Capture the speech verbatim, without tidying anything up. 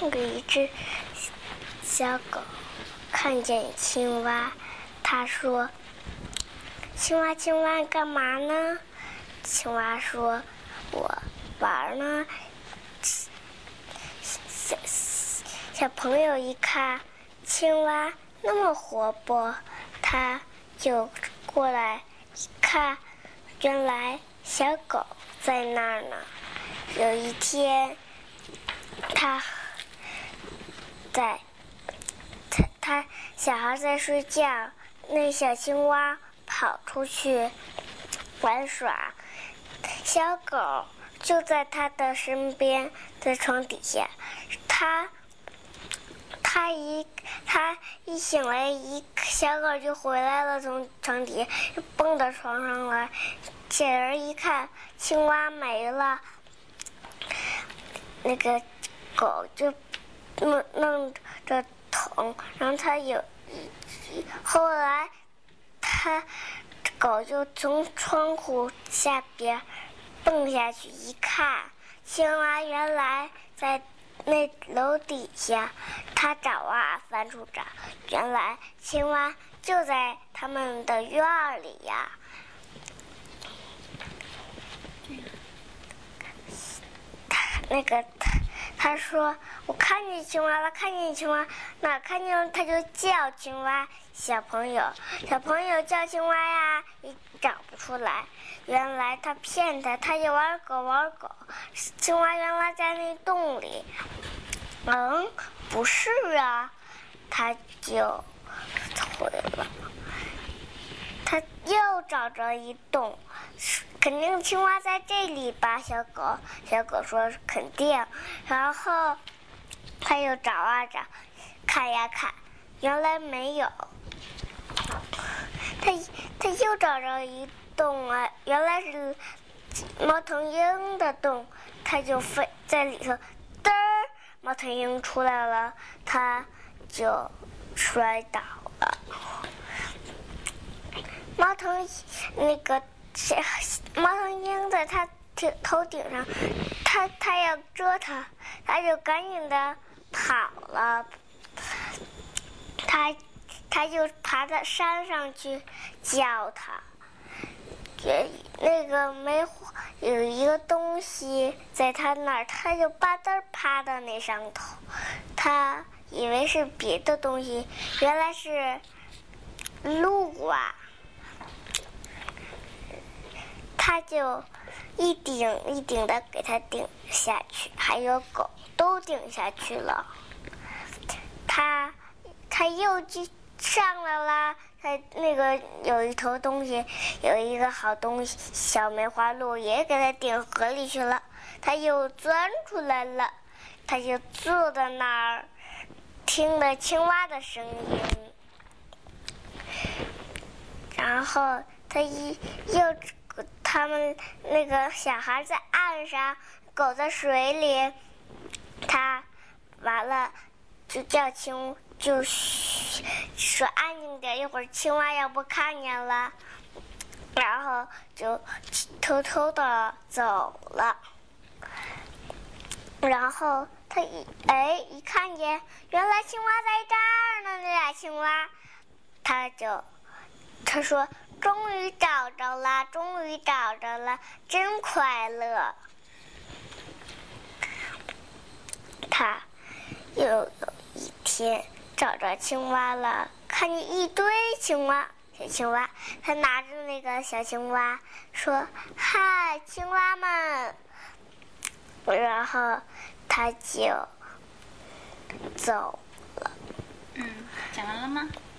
有一只小狗看见青蛙，它说：“青蛙，青蛙，干嘛呢？”青蛙说：“我玩呢。”小小朋友一看青蛙那么活泼，他就过来一看，原来小狗在那儿呢。有一天，他在他他小孩在睡觉，那小青蛙跑出去玩耍，小狗就在他的身边，在床底下。他他一他一醒来，一小狗就回来了，从床底下就蹦到床上来。起来一看，青蛙没了，那个狗就弄弄着疼，然后他有后来他狗就从窗户下边蹦下去，一看，青蛙原来在那楼底下，他找啊翻出找，原来青蛙就在他们的院儿里呀。他那个他他说：“我看见青蛙了，看见青蛙，哪看见了他就叫青蛙。”小朋友，小朋友叫青蛙呀，也找不出来。原来他骗他，他就玩狗玩狗。青蛙原来在那洞里。嗯，不是啊，他就回了。他又找着一洞，肯定青蛙在这里吧？小狗，小狗说肯定。然后他又找啊找，看呀看，原来没有。他他又找着一洞啊，原来是猫头鹰的洞，他就飞在里头，嘚儿，猫头鹰出来了，他就摔倒了。猫头那个猫头鹰在他头顶上，他他要蛰他，他就赶紧的跑了。他他就爬到山上去叫他，也那个没有一个东西在他那儿，他就吧嗒趴到那上头，他以为是别的东西，原来是鹿啊。他就一顶一顶的给他顶下去，还有狗都顶下去了。他他又去上来了，他那个有一头东西，有一个好东西，小梅花鹿也给他顶河里去了。他又钻出来了，他就坐在那儿，听了青蛙的声音。然后他一又。他们那个小孩在岸上，狗在水里，他完了就叫青，就说安静点，一会儿青蛙要不看见了，然后就偷偷的走了。然后他一哎一看见，原来青蛙在这儿呢，那俩青蛙，他就他说。终于找着了，终于找着了，真快乐。他又有一天找着青蛙了，看见一堆青蛙，小青蛙，他拿着那个小青蛙说：“嗨，青蛙们！”然后他就走了。 嗯，讲完了吗？